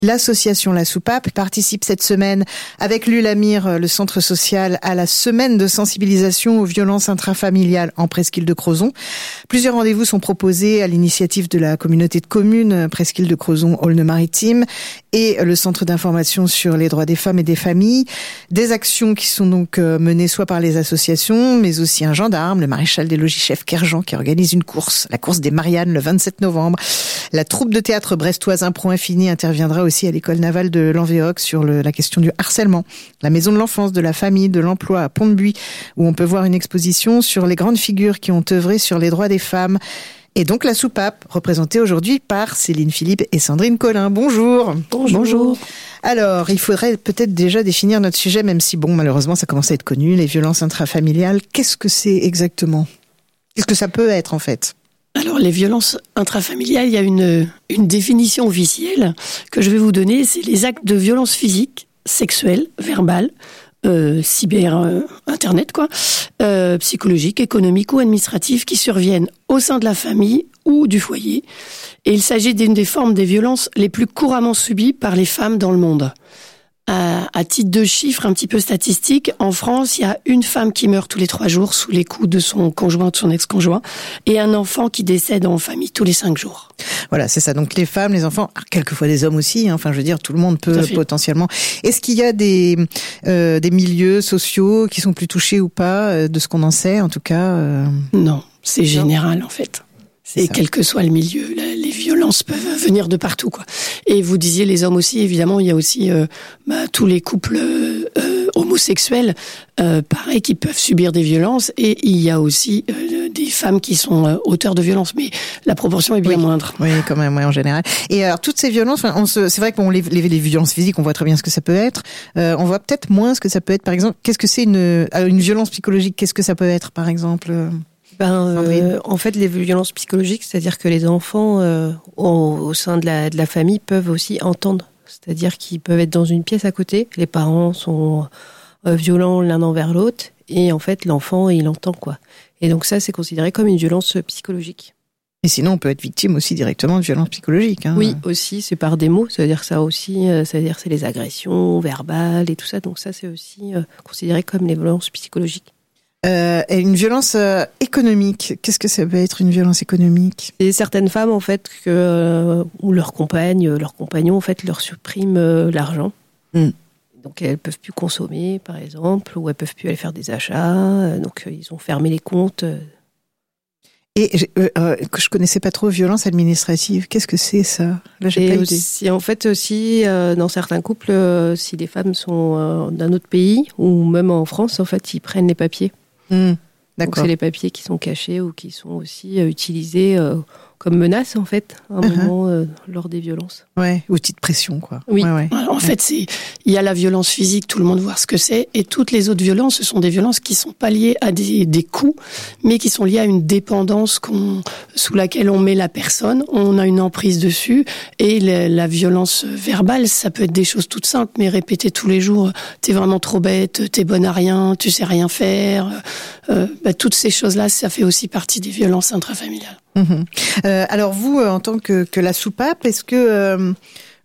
L'association La Soupape participe cette semaine avec l'ULAMIR, le centre social, à la semaine de sensibilisation aux violences intrafamiliales en Presqu'île de Crozon. Plusieurs rendez-vous sont proposés à l'initiative de la communauté de communes Presqu'île de Crozon Aulne-Maritime et le centre d'information sur les droits des femmes et des familles. Des actions qui sont donc menées soit par les associations, mais aussi un gendarme, le maréchal des logis chef Kerjan, qui organise une course, la course des Mariannes le 27 novembre. La troupe de théâtre brestoise Impro Infini interviendra aussi à l'école navale de Lanvéoc sur la question du harcèlement. La maison de l'enfance, de la famille, de l'emploi à Pont-de-Buis, où on peut voir une exposition sur les grandes figures qui ont œuvré sur les droits des femmes. Et donc la soupape, représentée aujourd'hui par Céline Philippe et Sandrine Collin. Bonjour. Bonjour. Alors, il faudrait peut-être déjà définir notre sujet, même si, malheureusement, ça commence à être connu, les violences intrafamiliales. Qu'est-ce que c'est exactement ? Qu'est-ce que ça peut être, en fait ? Alors, les violences intrafamiliales, il y a une définition officielle que je vais vous donner. C'est les actes de violence physique, sexuelle, verbale, Internet, psychologique, économique ou administrative qui surviennent au sein de la famille ou du foyer. Et il s'agit d'une des formes des violences les plus couramment subies par les femmes dans le monde. À titre de chiffres un petit peu statistiques, en France, il y a une femme qui meurt tous les 3 jours sous les coups de son conjoint ou de son ex-conjoint et un enfant qui décède en famille tous les 5 jours. Voilà, c'est ça. Donc les femmes, les enfants, quelquefois des hommes aussi. Enfin, je veux dire, tout le monde peut potentiellement. Est-ce qu'il y a des milieux sociaux qui sont plus touchés ou pas, de ce qu'on en sait, en tout cas Non, c'est général en fait. Et quel que soit le milieu, les violences peuvent venir de partout, quoi. Et vous disiez les hommes aussi, évidemment, il y a aussi tous les couples homosexuels, pareil, qui peuvent subir des violences. Et il y a aussi des femmes qui sont auteurs de violences, mais la proportion est bien moindre. Oui, quand même, en général. Et alors, toutes ces violences, c'est vrai que les violences physiques, on voit très bien ce que ça peut être. On voit peut-être moins ce que ça peut être. Par exemple, qu'est-ce que c'est une violence psychologique ? Qu'est-ce que ça peut être, par exemple en fait, les violences psychologiques, c'est-à-dire que les enfants au sein de la famille peuvent aussi entendre. C'est-à-dire qu'ils peuvent être dans une pièce à côté, les parents sont violents l'un envers l'autre, et en fait, l'enfant, il entend, quoi. Et donc ça, c'est considéré comme une violence psychologique. Et sinon, on peut être victime aussi directement de violences psychologiques. Oui, aussi, c'est par des mots. C'est-à-dire ça aussi, c'est-à-dire c'est les agressions verbales et tout ça. Donc ça, c'est aussi considéré comme les violences psychologiques. Et une violence économique, qu'est-ce que ça peut être une violence économique ? Et certaines femmes en fait où leur compagnon en fait leur supprime l'argent. Donc elles peuvent plus consommer par exemple, ou elles peuvent plus aller faire des achats. Donc ils ont fermé les comptes. Et que je connaissais pas trop, violence administrative, qu'est-ce que c'est ça ? Là, j'ai pas idée. Et en fait aussi dans certains couples, si les femmes sont d'un autre pays ou même en France, en fait ils prennent les papiers. D'accord. Donc c'est les papiers qui sont cachés ou qui sont aussi utilisés comme menace en fait à un moment lors des violences. Ouais, outil de pression quoi. Oui. Ouais. Alors, en fait, il y a la violence physique, tout le monde voit ce que c'est, et toutes les autres violences, ce sont des violences qui sont pas liées à des coups, mais qui sont liées à une dépendance sous laquelle on met la personne, on a une emprise dessus, et la violence verbale, ça peut être des choses toutes simples, mais répétées tous les jours. T'es vraiment trop bête, t'es bonne à rien, tu sais rien faire. Toutes ces choses-là, ça fait aussi partie des violences intrafamiliales. Alors vous, en tant que la soupape, est-ce que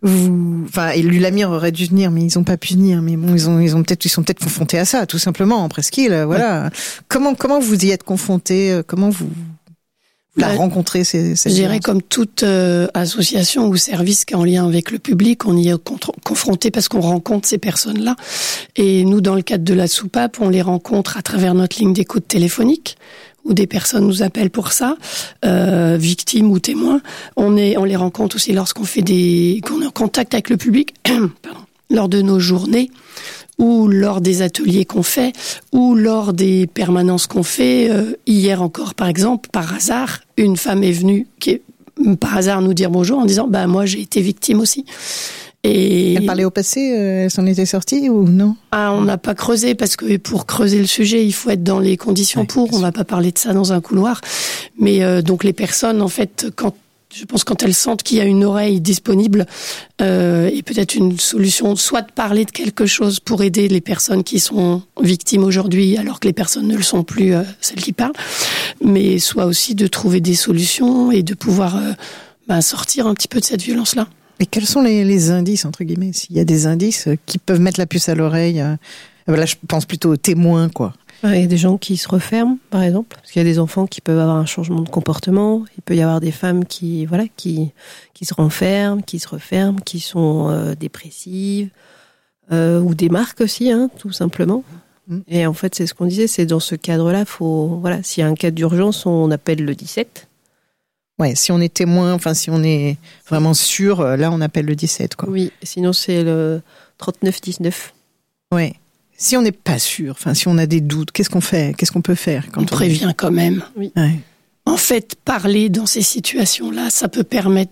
et l'ULAMIR aurait dû venir, mais ils ont pas pu venir. Mais bon, ils sont peut-être confrontés à ça, tout simplement, en presqu'île. Voilà. Ouais. Comment vous y êtes confrontés ? Comment vous la rencontrez cette Je dirais comme toute association ou service qui est en lien avec le public, on y est confronté parce qu'on rencontre ces personnes-là. Et nous, dans le cadre de la soupape, on les rencontre à travers notre ligne d'écoute téléphonique, où des personnes nous appellent pour ça, victimes ou témoins. On les rencontre aussi lorsqu'on est en contact avec le public, lors de nos journées, ou lors des ateliers qu'on fait, ou lors des permanences qu'on fait. Hier encore, par exemple, par hasard, une femme est venue par hasard nous dire bonjour en disant « moi, j'ai été victime aussi ». Et elle parlait au passé, elle s'en était sortie ou non ? On n'a pas creusé parce que pour creuser le sujet, il faut être dans les conditions pour. On va pas parler de ça dans un couloir. Mais donc les personnes, en fait, quand elles sentent qu'il y a une oreille disponible et peut-être une solution, soit de parler de quelque chose pour aider les personnes qui sont victimes aujourd'hui, alors que les personnes ne le sont plus, celles qui parlent, mais soit aussi de trouver des solutions et de pouvoir sortir un petit peu de cette violence-là. Et quels sont les indices, entre guillemets, s'il y a des indices qui peuvent mettre la puce à l'oreille? Là, je pense plutôt aux témoins, quoi. Il y a des gens qui se referment, par exemple, parce qu'il y a des enfants qui peuvent avoir un changement de comportement. Il peut y avoir des femmes qui se renferment, qui se referment, qui sont dépressives, ou des marques aussi, tout simplement. Et en fait, c'est ce qu'on disait, c'est dans ce cadre-là, s'il y a un cas d'urgence, on appelle le 17. Ouais, si on est témoin, si on est vraiment sûr, là, on appelle le 17, quoi. Oui, sinon c'est le 39-19. Ouais. Si on n'est pas sûr, si on a des doutes, qu'est-ce qu'on fait? Qu'est-ce qu'on peut faire on prévient quand même. Oui. Ouais. En fait, parler dans ces situations-là, ça peut permettre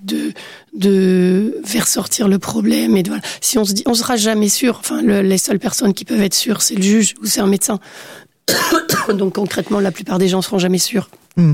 de faire sortir le problème. Et voilà. Si on se dit, on sera jamais sûr. Les seules personnes qui peuvent être sûres, c'est le juge ou c'est un médecin. Donc concrètement, la plupart des gens seront jamais sûrs.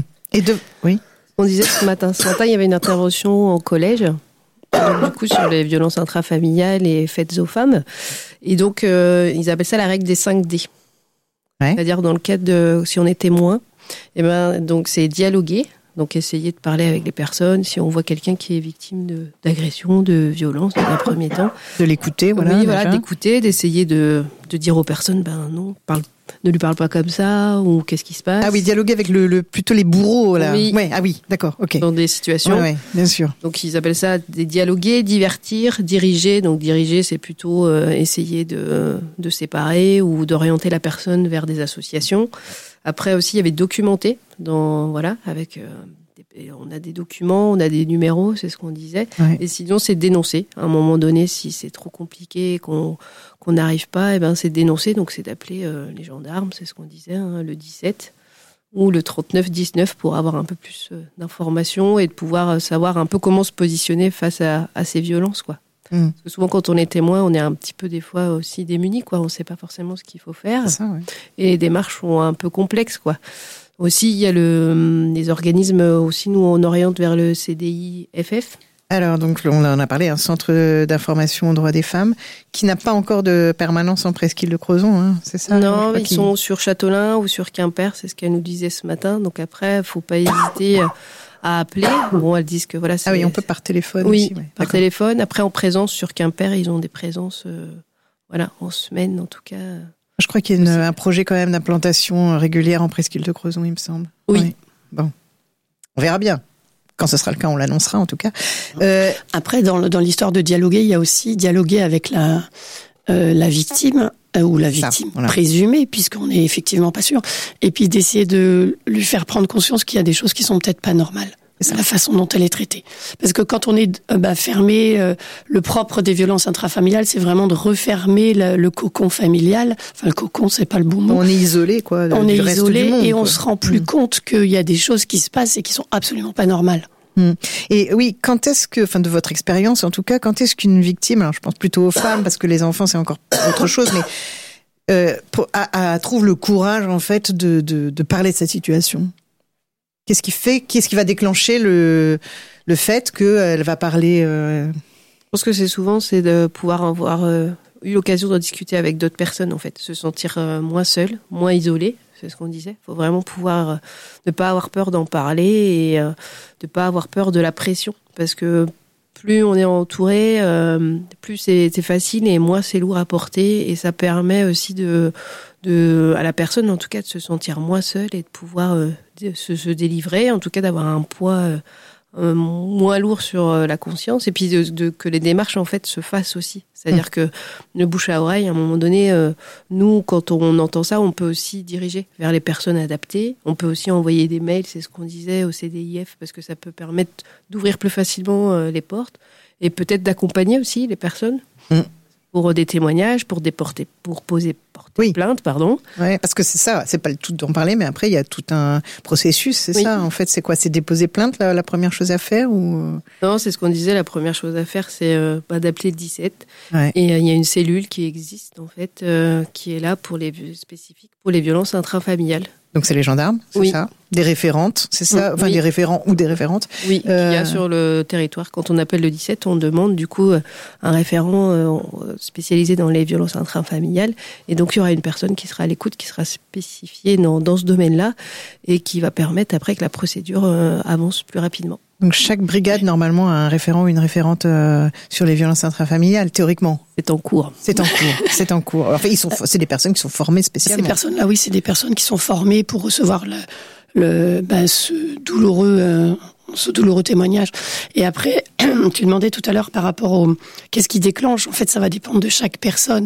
Oui. On disait ce matin, il y avait une intervention au collège. Donc, du coup, sur les violences intrafamiliales et faites aux femmes. Et donc, ils appellent ça la règle des 5D. Ouais. C'est-à-dire, dans le cadre de, si on est témoin, donc c'est dialoguer. Donc, essayer de parler avec les personnes. Si on voit quelqu'un qui est victime d'agression, de violence, dans un premier temps. De l'écouter, voilà. Oui, voilà, d'écouter, d'essayer de dire aux personnes, non, ne lui parle pas comme ça, ou qu'est-ce qui se passe. Ah oui, dialoguer avec plutôt les bourreaux, là. Oui. Ouais, ah oui, d'accord, ok. Dans des situations. Ouais, bien sûr. Donc, ils appellent ça des dialoguer, divertir, diriger. Donc, diriger, c'est plutôt essayer de séparer ou d'orienter la personne vers des associations. Après aussi, il y avait documenter, avec... on a des documents, on a des numéros, c'est ce qu'on disait. Ouais. Et sinon, c'est dénoncer. À un moment donné, si c'est trop compliqué, qu'on n'arrive pas, c'est dénoncer. Donc, c'est d'appeler les gendarmes, c'est ce qu'on disait, le 17 ou le 39-19 pour avoir un peu plus d'informations et de pouvoir savoir un peu comment se positionner face à ces violences, quoi. Parce que souvent, quand on est témoin, on est un petit peu des fois aussi démunis, quoi. On ne sait pas forcément ce qu'il faut faire. C'est ça, ouais. Et les démarches sont un peu complexes, quoi. Aussi, il y a les organismes, aussi nous on oriente vers le CDI-FF. Alors, donc, on en a parlé, un centre d'information aux droits des femmes, qui n'a pas encore de permanence en presqu'île de Crozon, c'est ça? Non, ils sont sur Châteaulin ou sur Quimper, c'est ce qu'elle nous disait ce matin. Donc après, il ne faut pas hésiter à appeler. Bon, elles disent que voilà. Ah oui, on peut par téléphone aussi. Oui, par téléphone. Après, en présence sur Quimper, ils ont des présences, en semaine en tout cas. Je crois qu'il y a un projet quand même d'implantation régulière en presqu'île de Crozon, il me semble. Oui. Bon, on verra bien. Quand ce sera le cas, on l'annoncera en tout cas. Après, dans l'histoire de dialoguer, il y a aussi dialoguer avec la victime ou la victime présumée, puisqu'on n'est effectivement pas sûr. Et puis d'essayer de lui faire prendre conscience qu'il y a des choses qui sont peut-être pas normales. C'est la façon dont elle est traitée. Parce que quand on est fermé, le propre des violences intrafamiliales, c'est vraiment de refermer le cocon familial. Enfin, le cocon, c'est pas le bon mot. On est isolé, quoi. On est isolé monde, et quoi. on se rend plus compte qu'il y a des choses qui se passent et qui sont absolument pas normales. Et oui, quand est-ce que, de votre expérience en tout cas, quand est-ce qu'une victime, alors je pense plutôt aux femmes parce que les enfants c'est encore autre chose, mais trouve le courage en fait de parler de cette situation? Qu'est-ce qui va déclencher le fait qu'elle va parler Je pense que c'est de pouvoir avoir eu l'occasion de discuter avec d'autres personnes, en fait. Se sentir moins seul, moins isolé, c'est ce qu'on disait. Il faut vraiment pouvoir ne pas avoir peur d'en parler et de ne pas avoir peur de la pression. Parce que plus on est entouré, plus c'est facile et moins c'est lourd à porter. Et ça permet aussi à la personne, en tout cas, de se sentir moins seule et de pouvoir se délivrer, en tout cas d'avoir un poids moins lourd sur la conscience et puis que les démarches en fait se fassent aussi. C'est-à-dire que le bouche à oreille, à un moment donné, nous, quand on entend ça, on peut aussi diriger vers les personnes adaptées. On peut aussi envoyer des mails, c'est ce qu'on disait au CDIF, parce que ça peut permettre d'ouvrir plus facilement les portes et peut-être d'accompagner aussi les personnes. Pour des témoignages, pour porter plainte, pardon. Ouais, parce que c'est ça, c'est pas le tout d'en parler, mais après il y a tout un processus, c'est ça. En fait, c'est quoi? C'est déposer plainte la première chose à faire ou? Non, c'est ce qu'on disait. La première chose à faire, c'est d'appeler le 17. Ouais. Et il y a une cellule qui existe en fait, qui est là spécifique pour les violences intrafamiliales. Donc c'est les gendarmes, c'est ça? Des référentes, c'est ça? Enfin, des référents ou des référentes? Oui, il y a sur le territoire. Quand on appelle le 17, on demande du coup un référent spécialisé dans les violences intrafamiliales. Et donc il y aura une personne qui sera à l'écoute, qui sera spécifiée dans ce domaine-là et qui va permettre après que la procédure avance plus rapidement. Donc chaque brigade normalement a un référent ou une référente sur les violences intrafamiliales, théoriquement. C'est en cours. C'est en cours. Enfin, c'est des personnes qui sont formées spécialement. Ces personnes-là, oui, c'est des personnes qui sont formées pour recevoir ce douloureux témoignage. Et après, tu demandais tout à l'heure par rapport au qu'est-ce qui déclenche. En fait, ça va dépendre de chaque personne.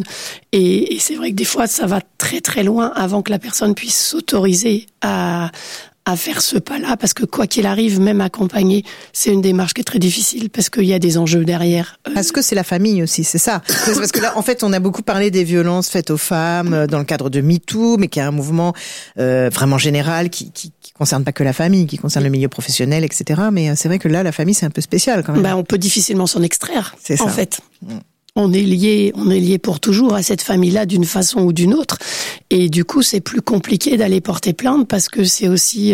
Et c'est vrai que des fois, ça va très très loin avant que la personne puisse s'autoriser à faire ce pas-là, parce que quoi qu'il arrive, même accompagner, c'est une démarche qui est très difficile, parce qu'il y a des enjeux derrière. Parce que c'est la famille aussi, c'est ça. Parce que là, en fait, on a beaucoup parlé des violences faites aux femmes dans le cadre de MeToo, mais qui est un mouvement vraiment général qui concerne pas que la famille, qui concerne le milieu professionnel, etc. Mais c'est vrai que là, la famille, c'est un peu spécial quand même. On peut difficilement s'en extraire, c'est ça. En fait. On est lié pour toujours à cette famille-là d'une façon ou d'une autre. Et du coup, c'est plus compliqué d'aller porter plainte parce que c'est aussi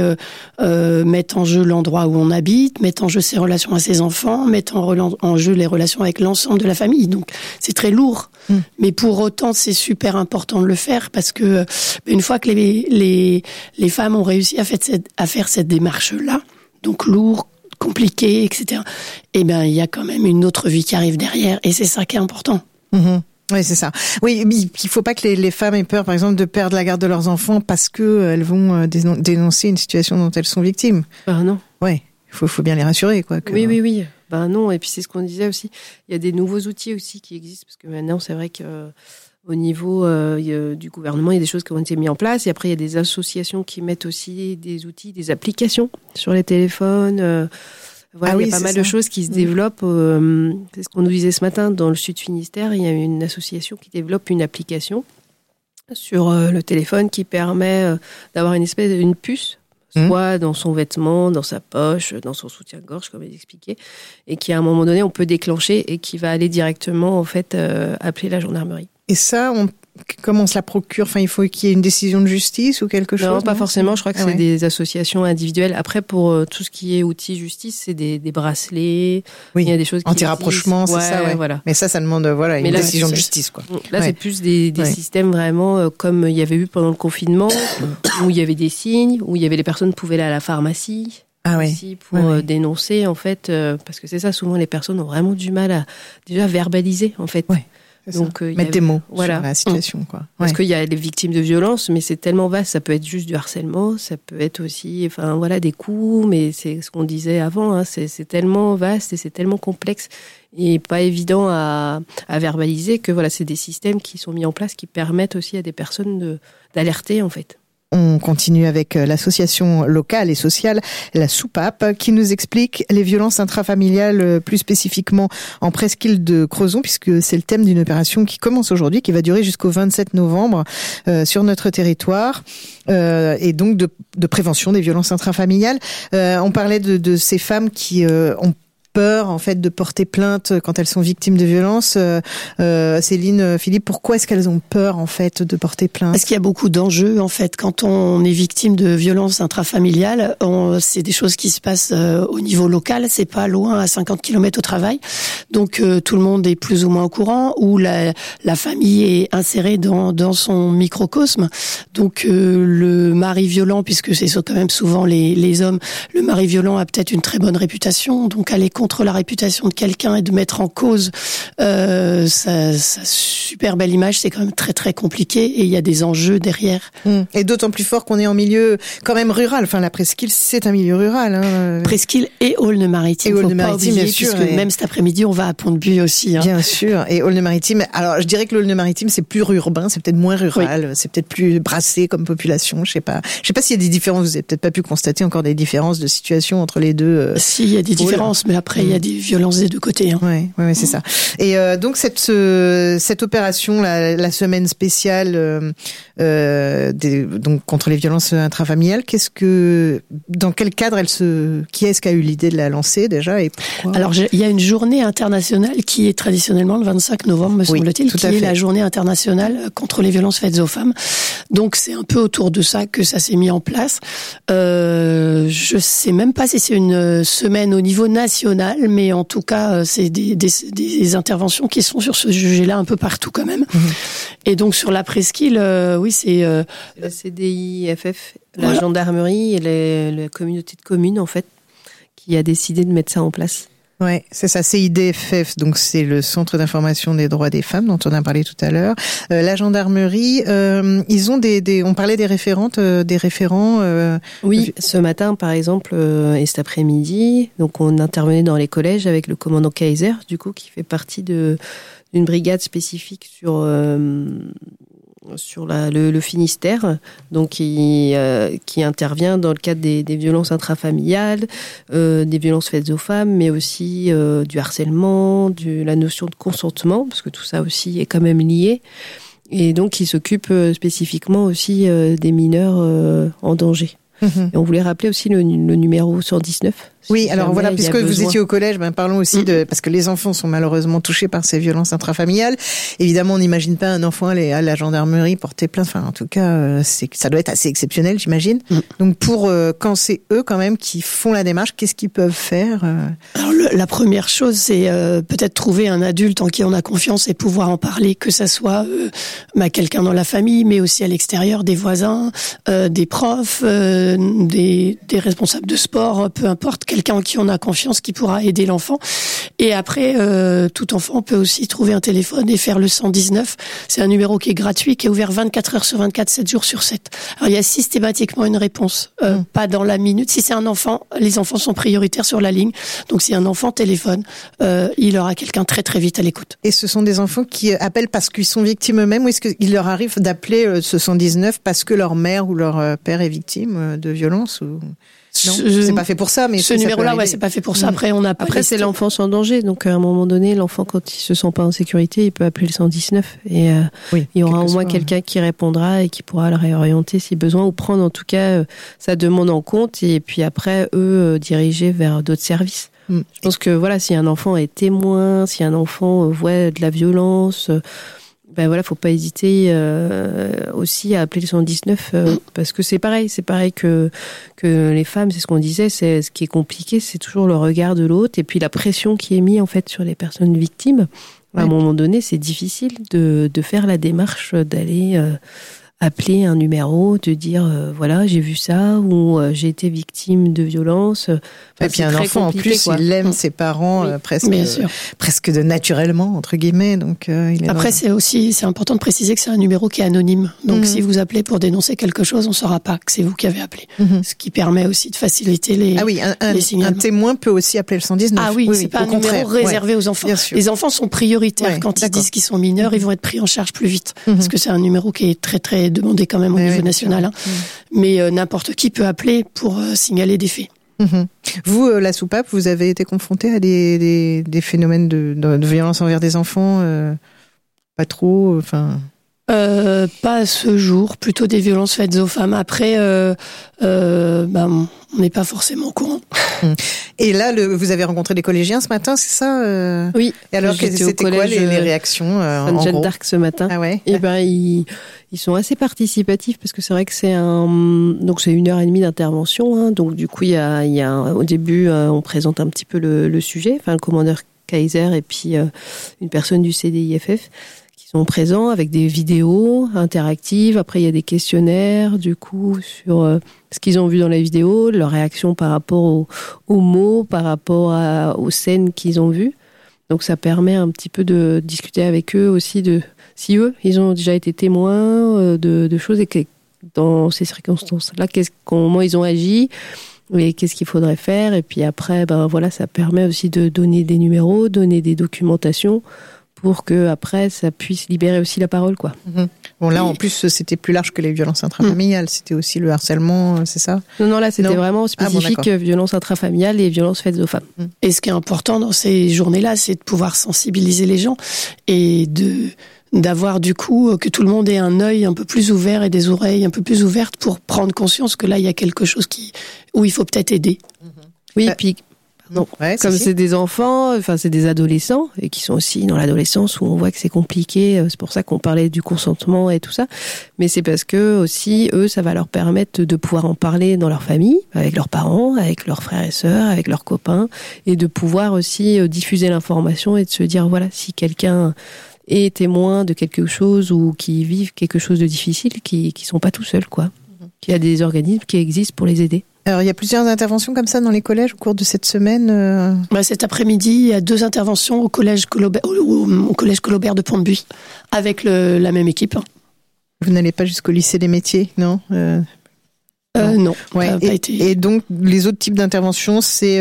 mettre en jeu l'endroit où on habite, mettre en jeu ses relations à ses enfants, mettre en jeu les relations avec l'ensemble de la famille. Donc, c'est très lourd. Mais pour autant, c'est super important de le faire parce que une fois que les femmes ont réussi à faire cette démarche-là, donc lourd, compliqué, etc. Eh ben, il y a quand même une autre vie qui arrive derrière, et c'est ça qui est important. Oui, c'est ça. Oui, il faut pas que les femmes aient peur, par exemple, de perdre la garde de leurs enfants parce que elles vont dénoncer une situation dont elles sont victimes. Non. Ouais, il faut bien les rassurer, quoi. Oui. Non, et puis c'est ce qu'on disait aussi. Il y a des nouveaux outils aussi qui existent, parce que maintenant, c'est vrai que au niveau du gouvernement, il y a des choses qui ont été mises en place. Et après, il y a des associations qui mettent aussi des outils, des applications sur les téléphones. Il y a pas mal de choses qui se développent. C'est ce qu'on nous disait ce matin. Dans le Sud Finistère, il y a une association qui développe une application sur le téléphone qui permet d'avoir une puce, soit dans son vêtement, dans sa poche, dans son soutien-gorge, comme il expliquait, et qui, à un moment donné, on peut déclencher et qui va aller directement, en fait, appeler la gendarmerie. Et ça, comment on se la procure ? Enfin, il faut qu'il y ait une décision de justice ou quelque chose ? Non, pas forcément. Je crois que c'est des associations individuelles. Après, pour tout ce qui est outils justice, c'est des bracelets. Oui. Il y a des choses qui anti-rapprochement, c'est ça. Ouais. Voilà. Mais ça demande une décision de justice, quoi. Là, c'est plus des systèmes vraiment comme il y avait eu pendant le confinement, où il y avait des signes, où il y avait les personnes qui pouvaient aller à la pharmacie. Aussi pour dénoncer, en fait, parce que c'est ça. Souvent, les personnes ont vraiment du mal à déjà verbaliser, en fait. Ouais. Donc, mettre des mots sur la situation, quoi. Parce qu'il y a les victimes de violences, mais c'est tellement vaste. Ça peut être juste du harcèlement, ça peut être aussi, des coups, mais c'est ce qu'on disait avant. Hein, c'est tellement vaste et c'est tellement complexe et pas évident à verbaliser que c'est des systèmes qui sont mis en place qui permettent aussi à des personnes d'alerter, en fait. On continue avec l'association locale et sociale, la Soupape, qui nous explique les violences intrafamiliales, plus spécifiquement en presqu'île de Crozon, puisque c'est le thème d'une opération qui commence aujourd'hui, qui va durer jusqu'au 27 novembre sur notre territoire, et donc de prévention des violences intrafamiliales. On parlait de ces femmes qui ont peur, en fait, de porter plainte quand elles sont victimes de violences. Céline, Philippe, pourquoi est-ce qu'elles ont peur, en fait, de porter plainte ? Parce qu'il y a beaucoup d'enjeux, en fait. Quand on est victime de violences intrafamiliales, c'est des choses qui se passent au niveau local. C'est pas loin, à 50 km au travail. Donc, tout le monde est plus ou moins au courant, ou la famille est insérée dans son microcosme. Donc, le mari violent, puisque c'est quand même souvent les hommes, le mari violent a peut-être une très bonne réputation. Donc, aller contre la réputation de quelqu'un et de mettre en cause sa super belle image, c'est quand même très très compliqué, et il y a des enjeux derrière. Et d'autant plus fort qu'on est en milieu quand même rural. Enfin, la presqu'île, c'est un milieu rural. Hein. Presqu'île et Aulne-Maritime. Et Aulne-Maritime, bien sûr. Puisque même cet après-midi, on va à Pont-de-Buis aussi. Hein. Bien sûr. Et Aulne-Maritime. Alors, je dirais que l'Aulne-Maritime, c'est plus urbain, c'est peut-être moins rural, c'est peut-être plus brassé comme population. Je sais pas s'il y a des différences. Vous avez peut-être pas pu constater encore des différences de situation entre les deux. Si, il y a des différences, mais après, il y a des violences des deux côtés. Hein. Oui, c'est ça. Et donc cette opération, la semaine spéciale donc contre les violences intrafamiliales, dans quel cadre qui est-ce qui a eu l'idée de la lancer déjà, et pourquoi ? Alors, il y a une journée internationale qui est traditionnellement le 25 novembre, me semble-t-il, qui est la journée internationale contre les violences faites aux femmes. Donc, c'est un peu autour de ça que ça s'est mis en place. Je sais même pas si c'est une semaine au niveau national, mais en tout cas, c'est des interventions qui sont sur ce sujet-là un peu partout quand même. Et donc, sur la presqu'île, c'est... la CDIFF, la gendarmerie et la communauté de communes, en fait, qui a décidé de mettre ça en place. Ouais, c'est ça, CIDFF, donc c'est le Centre d'information des droits des femmes dont on a parlé tout à l'heure. La gendarmerie, ils ont on parlait des référentes, des référents. Oui, ce matin par exemple et cet après-midi, donc on intervenait dans les collèges avec le commandant Kaiser, du coup qui fait partie d'une brigade spécifique sur le Finistère, donc qui intervient dans le cadre des violences intrafamiliales, des violences faites aux femmes, mais aussi du harcèlement, la notion de consentement, parce que tout ça aussi est quand même lié, et donc qui s'occupe spécifiquement aussi des mineurs en danger. Et on voulait rappeler aussi le numéro 119. Oui, alors voilà, puisque vous étiez au collège, parlons aussi parce que les enfants sont malheureusement touchés par ces violences intrafamiliales. Évidemment, on n'imagine pas un enfant aller à la gendarmerie porter plainte. Enfin, en tout cas, ça doit être assez exceptionnel, j'imagine. Donc, quand c'est eux quand même qui font la démarche, qu'est-ce qu'ils peuvent faire Alors, la première chose, c'est peut-être trouver un adulte en qui on a confiance et pouvoir en parler, que ça soit quelqu'un dans la famille, mais aussi à l'extérieur, des voisins, des profs, des responsables de sport, peu importe, quelqu'un en qui on a confiance qui pourra aider l'enfant. Et après, tout enfant peut aussi trouver un téléphone et faire le 119. C'est un numéro qui est gratuit, qui est ouvert 24 heures sur 24, 7 jours sur 7. Alors, il y a systématiquement une réponse, pas dans la minute. Si c'est un enfant, les enfants sont prioritaires sur la ligne. Donc, si un enfant téléphone, il aura quelqu'un très très vite à l'écoute. Et ce sont des enfants qui appellent parce qu'ils sont victimes eux-mêmes, ou est-ce qu'il leur arrive d'appeler ce 119 parce que leur mère ou leur père est victime de violence ou... Non, c'est pas fait pour ça, mais ce numéro-là, c'est pas fait pour ça. Après, Après, c'est l'enfance en danger. Donc, à un moment donné, l'enfant, quand il se sent pas en sécurité, il peut appeler le 119. Et il y aura au moins quelqu'un qui répondra et qui pourra le réorienter si besoin, ou prendre en tout cas sa demande en compte. Et puis après, eux, diriger vers d'autres services. Je pense que voilà, si un enfant est témoin, si un enfant voit de la violence, faut pas hésiter aussi à appeler le 119 parce que c'est pareil que les femmes, c'est ce qu'on disait, c'est ce qui est compliqué, c'est toujours le regard de l'autre et puis la pression qui est mise en fait sur les personnes victimes. À un moment donné, c'est difficile de faire la démarche d'aller appeler un numéro, de dire voilà, j'ai vu ça ou j'ai été victime de violence. Et puis un enfant en plus, il aime ses parents presque de naturellement entre guillemets. Donc après c'est important de préciser que c'est un numéro qui est anonyme. Donc si vous appelez pour dénoncer quelque chose, on saura pas que c'est vous qui avez appelé. Ce qui permet aussi de faciliter les signalements. Un témoin peut aussi appeler le 119. Ah oui, c'est pas un numéro réservé aux enfants. Les enfants sont prioritaires quand ils disent qu'ils sont mineurs, ils vont être pris en charge plus vite parce que c'est un numéro qui est très très demandé quand même au niveau national. Mais n'importe qui peut appeler pour signaler des faits. Vous, la soupape, vous avez été confronté à des phénomènes de violence envers des enfants pas trop, enfin... Pas à ce jour, plutôt des violences faites aux femmes. Après, on n'est pas forcément au courant. Et là, vous avez rencontré des collégiens ce matin, c'est ça Oui. Et alors, c'était quoi les réactions en Jeanne gros d'Arc ce matin. Ah ouais. Et ils sont assez participatifs parce que c'est vrai que c'est 1h30 d'intervention. Donc du coup, il y a au début, on présente un petit peu le sujet, enfin le commandeur Kaiser et puis une personne du CDIFF. Sont présents avec des vidéos interactives. Après, il y a des questionnaires, du coup, sur ce qu'ils ont vu dans la vidéo, leur réaction par rapport aux mots, par rapport aux scènes qu'ils ont vues. Donc, ça permet un petit peu de discuter avec eux aussi si eux, ils ont déjà été témoins de choses et que dans ces circonstances-là, comment ils ont agi et qu'est-ce qu'il faudrait faire. Et puis après, ça permet aussi de donner des numéros, donner des documentations pour que après ça puisse libérer aussi la parole, quoi. Bon, là en plus c'était plus large que les violences intrafamiliales, c'était aussi le harcèlement, c'est ça? Non, là c'était vraiment spécifique violences intrafamiliales et violences faites aux femmes. Et ce qui est important dans ces journées-là, c'est de pouvoir sensibiliser les gens et d'avoir du coup que tout le monde ait un œil un peu plus ouvert et des oreilles un peu plus ouvertes pour prendre conscience que là il y a quelque chose où il faut peut-être aider. Oui, et puis comme c'est des enfants, enfin c'est des adolescents et qui sont aussi dans l'adolescence où on voit que c'est compliqué. C'est pour ça qu'on parlait du consentement et tout ça. Mais c'est parce que aussi eux, ça va leur permettre de pouvoir en parler dans leur famille, avec leurs parents, avec leurs frères et sœurs, avec leurs copains, et de pouvoir aussi diffuser l'information et de se dire voilà, si quelqu'un est témoin de quelque chose ou qui vivent quelque chose de difficile, qui sont pas tout seuls, quoi. Qu'il y a des organismes qui existent pour les aider. Alors, il y a plusieurs interventions comme ça dans les collèges au cours de cette semaine. Cet après-midi, il y a 2 interventions au collège Colobert de Pont-de-Buis avec la même équipe. Vous n'allez pas jusqu'au lycée des métiers, non Non, ouais. pas été. Et donc les autres types d'interventions, c'est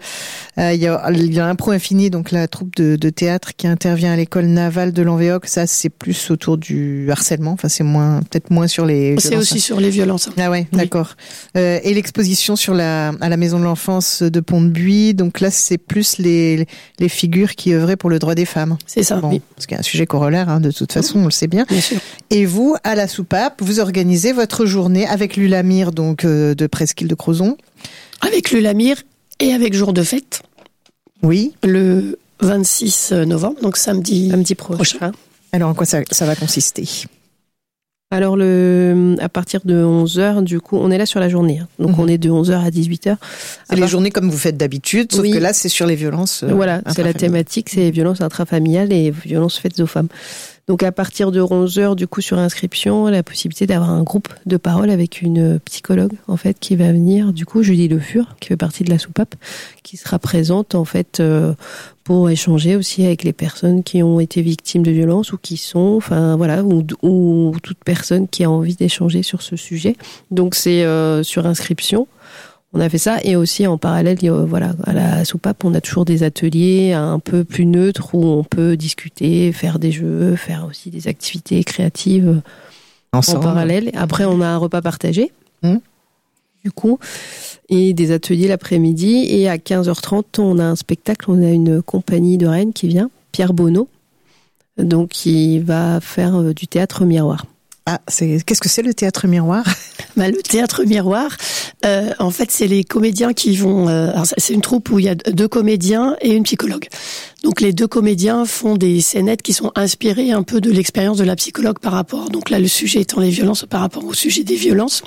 il y a Impro Infini, donc la troupe de théâtre qui intervient à l'école navale de Lanvéoc. Ça, c'est plus autour du harcèlement. Enfin, c'est peut-être moins sur les violences. C'est aussi sur les violences. Ah ouais, oui. D'accord. Et l'exposition à la maison de l'enfance de Pont-de-Buis. Donc là, c'est plus les figures qui œuvraient pour le droit des femmes. C'est ça. Bon, oui. parce qu'il y a un sujet corollaire, de toute façon, on le sait bien. Bien sûr. Et vous, à la Soupape, vous organisez votre journée avec l'Ulamir, donc de Presqu'île de Crozon. Avec l'Ulamir et avec jour de fête. Oui. Le 26 novembre, donc samedi prochain. Alors, en quoi ça va consister ? Alors, à partir de 11h, du coup, on est là sur la journée. Donc, on est de 11h à 18h. C'est les journées comme vous faites d'habitude, sauf que là, c'est sur les violences Voilà, c'est la thématique, c'est les violences intrafamiliales et violences faites aux femmes. Donc, à partir de 11h, du coup, sur inscription, la possibilité d'avoir un groupe de parole avec une psychologue, en fait, qui va venir, du coup, Julie Le Fur, qui fait partie de la Soupape, qui sera présente, en fait, pour échanger aussi avec les personnes qui ont été victimes de violences ou qui sont, enfin, voilà, ou toute personne qui a envie d'échanger sur ce sujet. Donc, c'est sur inscription. On a fait ça et aussi en parallèle, voilà, à la Soupape, on a toujours des ateliers un peu plus neutres où on peut discuter, faire des jeux, faire aussi des activités créatives ensemble. En parallèle. Après, on a un repas partagé, du coup, et des ateliers l'après-midi. Et à 15h30, on a un spectacle, on a une compagnie de Rennes qui vient, Pierre Bonneau, donc qui va faire du théâtre miroir. Ah, qu'est-ce que c'est le théâtre miroir ? Le théâtre miroir, en fait, c'est les comédiens qui vont... alors c'est une troupe où il y a 2 comédiens et une psychologue. Donc les 2 comédiens font des scénettes qui sont inspirées un peu de l'expérience de la psychologue par rapport... Donc là, le sujet étant les violences par rapport au sujet des violences.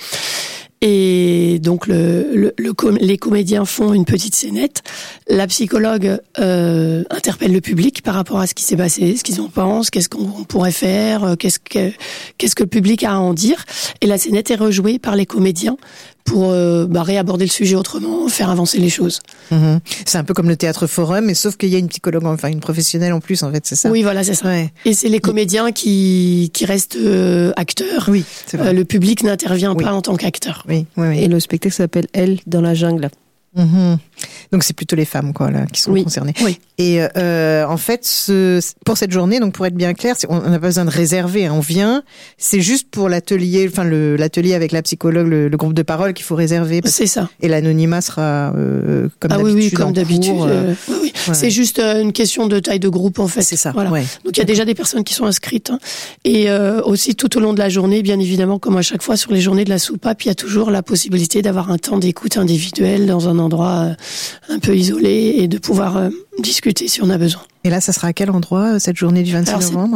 Et donc les comédiens font une petite scénette. La psychologue interpelle le public par rapport à ce qui s'est passé, ce qu'ils en pensent, qu'est-ce qu'on pourrait faire, qu'est-ce que le public a à en dire. Et la scénette est rejouée par les comédiens pour réaborder le sujet autrement, faire avancer les choses. Mmh. C'est un peu comme le théâtre forum, mais sauf qu'il y a une psychologue, enfin une professionnelle en plus, en fait, c'est ça ? Oui, voilà, c'est ça. Ouais. Et c'est les comédiens qui restent acteurs. Oui, c'est vrai. Le public n'intervient pas en tant qu'acteur. Oui. Et le spectacle s'appelle Elle dans la jungle. Mmh. Donc c'est plutôt les femmes là qui sont concernées. Oui. Et en fait, pour cette journée, donc pour être bien clair, on n'a pas besoin de réserver. On vient, c'est juste pour l'atelier, l'atelier avec la psychologue, le groupe de parole qu'il faut réserver. C'est ça. Et l'anonymat sera comme d'habitude. Oui, comme d'habitude. Ouais. C'est juste une question de taille de groupe en fait. C'est ça. Voilà. Ouais. Donc il y a déjà des personnes qui sont inscrites et aussi tout au long de la journée, bien évidemment, comme à chaque fois sur les journées de la Soupape, il y a toujours la possibilité d'avoir un temps d'écoute individuelle dans un endroit un peu isolé et de pouvoir discuter si on a besoin. Et là, ça sera à quel endroit cette journée du 26 novembre ?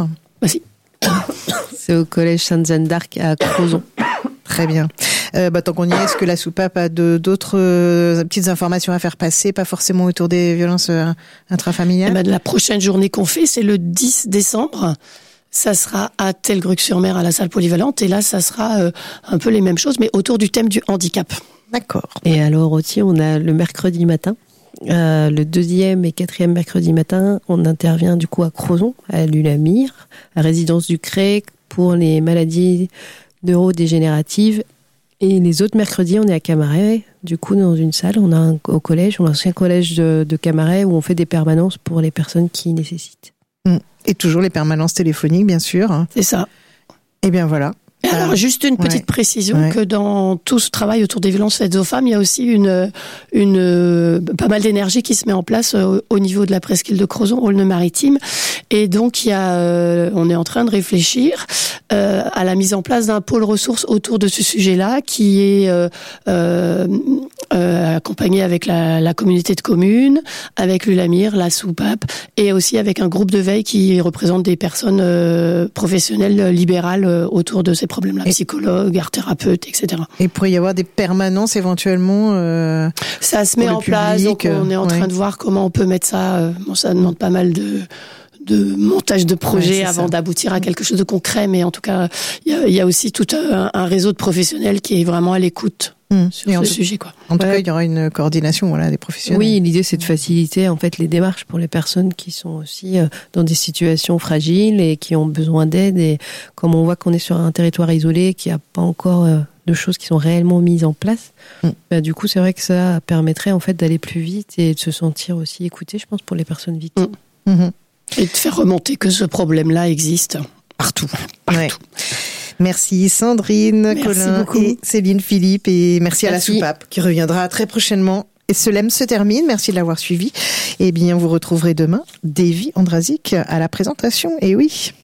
C'est au collège Sainte-Jeanne d'Arc à Crozon. Très bien. Tant qu'on y est, est-ce que la Soupape a d'autres petites informations à faire passer, pas forcément autour des violences intrafamiliales ? La prochaine journée qu'on fait, c'est le 10 décembre. Ça sera à Telgruc-sur-Mer, à la salle polyvalente. Et là, ça sera un peu les mêmes choses, mais autour du thème du handicap. D'accord. Et alors aussi, on a le mercredi matin, le 2e et 4e mercredi matin, on intervient du coup à Crozon, à l'Ulamir, à Résidence du Cré, pour les maladies neurodégénératives. Et les autres mercredis, on est à Camaret, du coup dans une salle, on a au collège, on a un ancien collège de Camaret où on fait des permanences pour les personnes qui nécessitent. Et toujours les permanences téléphoniques, bien sûr. C'est ça. Et bien voilà. Alors, juste une petite précision que dans tout ce travail autour des violences faites aux femmes, il y a aussi pas mal d'énergie qui se met en place au niveau de la presqu'île de Crozon, Aulne-Maritime. Et donc, on est en train de réfléchir à la mise en place d'un pôle ressources autour de ce sujet-là, qui est accompagné avec la communauté de communes, avec l'Ulamir, la Soupape, et aussi avec un groupe de veille qui représente des personnes professionnelles libérales autour de ces problèmes-là, psychologues, art thérapeutes, etc. Et il pourrait y avoir des permanences éventuellement ça se met en place, donc on est en train de voir comment on peut mettre ça. Ça demande pas mal de montage de projet avant d'aboutir à quelque chose de concret, mais en tout cas, il y a aussi tout un réseau de professionnels qui est vraiment à l'écoute sur ce sujet, quoi. En tout cas, il y aura une coordination, des professionnels. Oui, l'idée c'est de faciliter en fait les démarches pour les personnes qui sont aussi dans des situations fragiles et qui ont besoin d'aide. Et comme on voit qu'on est sur un territoire isolé, qu'il n'y a pas encore de choses qui sont réellement mises en place, du coup c'est vrai que ça permettrait en fait d'aller plus vite et de se sentir aussi écouté, je pense, pour les personnes victimes. Et de faire remonter que ce problème-là existe partout. Ouais. Merci Sandrine, Colin et Céline Philippe, et merci à la soupape qui reviendra très prochainement. Et ce LEM se termine, merci de l'avoir suivi. Eh bien, vous retrouverez demain Davy Andrazik à la présentation, et oui.